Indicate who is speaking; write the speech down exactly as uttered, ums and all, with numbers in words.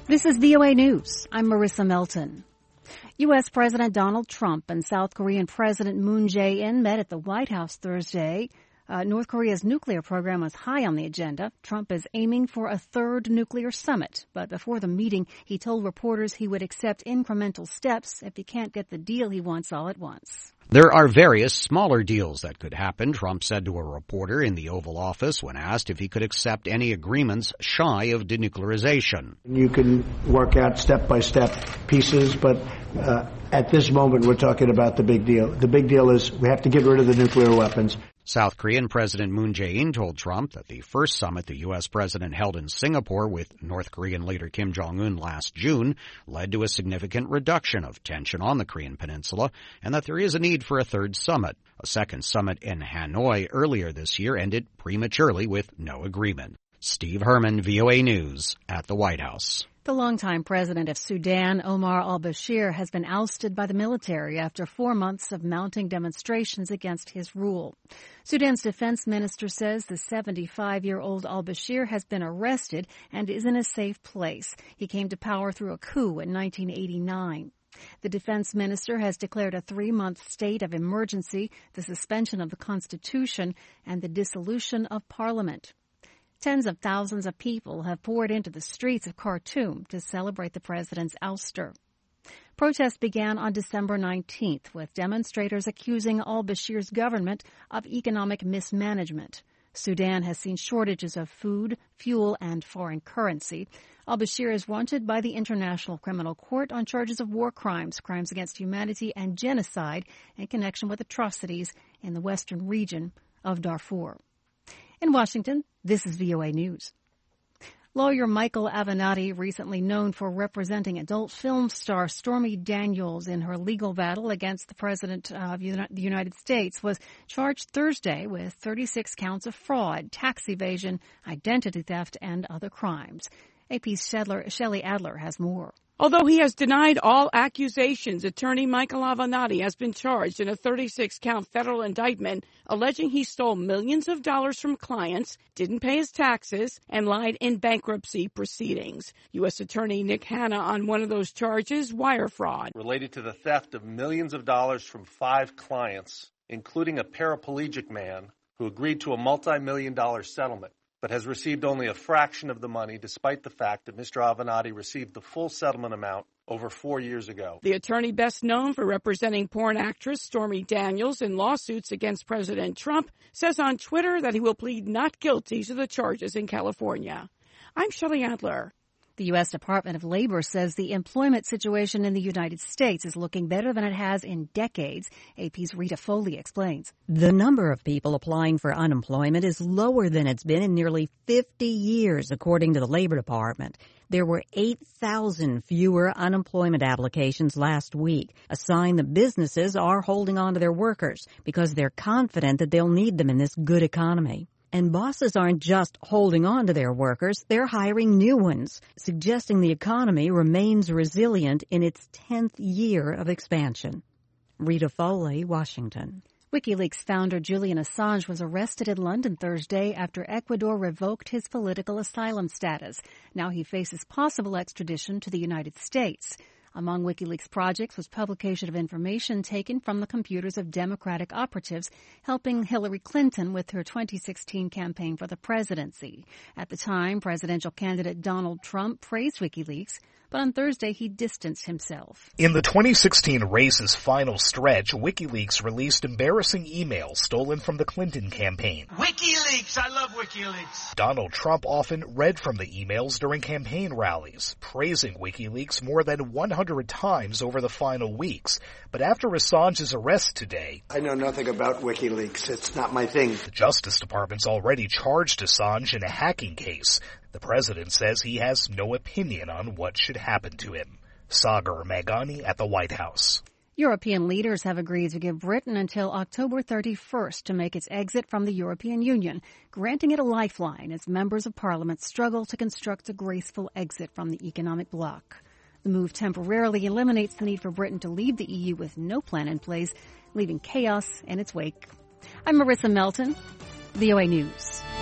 Speaker 1: This is V O A News. I'm Marissa Melton. U S. President Donald Trump and South Korean President Moon Jae-in met at the White House Thursday. Uh, North Korea's nuclear program was high on the agenda. Trump is aiming for a third nuclear summit. But before the meeting, he told reporters he would accept incremental steps if he can't get the deal he wants all at once.
Speaker 2: There are various smaller deals that could happen, Trump said to a reporter in the Oval Office when asked if he could accept any agreements shy of denuclearization.
Speaker 3: You can work out step-by-step pieces, but uh, at this moment we're talking about the big deal. The big deal is we have to get rid of the nuclear weapons.
Speaker 2: South Korean President Moon Jae-in told Trump that the first summit the U S president held in Singapore with North Korean leader Kim Jong-un last June led to a significant reduction of tension on the Korean peninsula and that there is a need for a third summit. A second summit in Hanoi earlier this year ended prematurely with no agreement. Steve Herman, V O A News, at the White House.
Speaker 1: The longtime president of Sudan, Omar al-Bashir, has been ousted by the military after four months of mounting demonstrations against his rule. Sudan's defense minister says the seventy-five-year-old al-Bashir has been arrested and is in a safe place. He came to power through a coup in nineteen eighty-nine. The defense minister has declared a three-month state of emergency, the suspension of the Constitution, and the dissolution of Parliament. Tens of thousands of people have poured into the streets of Khartoum to celebrate the president's ouster. Protests began on December nineteenth, with demonstrators accusing al-Bashir's government of economic mismanagement. Sudan has seen shortages of food, fuel, and foreign currency. Al-Bashir is wanted by the International Criminal Court on charges of war crimes, crimes against humanity, and genocide in connection with atrocities in the western region of Darfur. In Washington, this is V O A News. Lawyer Michael Avenatti, recently known for representing adult film star Stormy Daniels in her legal battle against the President of the United States, was charged Thursday with thirty-six counts of fraud, tax evasion, identity theft, and other crimes. A P's Shelley Adler has more.
Speaker 4: Although he has denied all accusations, attorney Michael Avenatti has been charged in a thirty-six count federal indictment alleging he stole millions of dollars from clients, didn't pay his taxes, and lied in bankruptcy proceedings. U S. Attorney Nick Hanna on one of those charges, wire fraud.
Speaker 5: Related to the theft of millions of dollars from five clients, including a paraplegic man who agreed to a multi-million dollar settlement, but has received only a fraction of the money despite the fact that Mister Avenatti received the full settlement amount over four years ago.
Speaker 4: The attorney best known for representing porn actress Stormy Daniels in lawsuits against President Trump says on Twitter that he will plead not guilty to the charges in California. I'm Shelley Adler.
Speaker 1: The U S. Department of Labor says the employment situation in the United States is looking better than it has in decades. A P's Rita Foley explains.
Speaker 6: The number of people applying for unemployment is lower than it's been in nearly fifty years, according to the Labor Department. There were eight thousand fewer unemployment applications last week, a sign that businesses are holding on to their workers because they're confident that they'll need them in this good economy. And bosses aren't just holding on to their workers, they're hiring new ones, suggesting the economy remains resilient in its tenth year of expansion. Rita Foley, Washington.
Speaker 1: WikiLeaks founder Julian Assange was arrested in London Thursday after Ecuador revoked his political asylum status. Now he faces possible extradition to the United States. Among WikiLeaks' projects was publication of information taken from the computers of Democratic operatives helping Hillary Clinton with her twenty sixteen campaign for the presidency. At the time, presidential candidate Donald Trump praised WikiLeaks, but on Thursday he distanced himself.
Speaker 7: In the twenty sixteen race's final stretch, WikiLeaks released embarrassing emails stolen from the Clinton campaign.
Speaker 8: WikiLeaks! I love WikiLeaks!
Speaker 7: Donald Trump often read from the emails during campaign rallies, praising WikiLeaks more than one hundred times over the final weeks. But after Assange's arrest today,
Speaker 3: I know nothing about WikiLeaks. It's not my thing.
Speaker 7: The Justice Department's already charged Assange in a hacking case. The president says he has no opinion on what should happen to him. Sagar Meghani at the White House.
Speaker 1: European leaders have agreed to give Britain until October thirty-first to make its exit from the European Union, granting it a lifeline as members of parliament struggle to construct a graceful exit from the economic bloc. The move temporarily eliminates the need for Britain to leave the E U with no plan in place, leaving chaos in its wake. I'm Marissa Melton, V O A News.